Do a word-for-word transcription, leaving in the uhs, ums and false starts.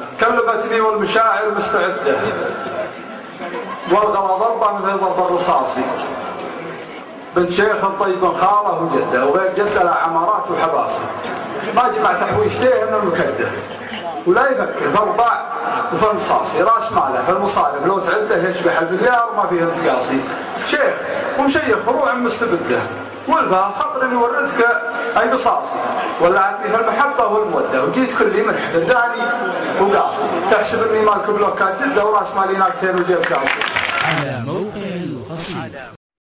كلمتني والمشاعر مستعدة والغلا ضربة مثل ضرب الرصاصي. بنت شيخ طيب خاله وجده وغير جده لا عمارات وحباصه. ما جمع تحويشتيه من المكده ولا يفكر في ارباع وفي المصاصي. راس ماله في المصارف لو تعده يشبح المليار ما فيه انتقاصي. شيخ ومشيخ فروع مستبده والفهم خطر اني وردك اي قصاصي ولعت لي في المحبه والموده وجيت كل يوم الحد داني وقاصي. تحسب اني مالك بلوكات جده وراس مالي ناكتين وجيب شاصي. على موقع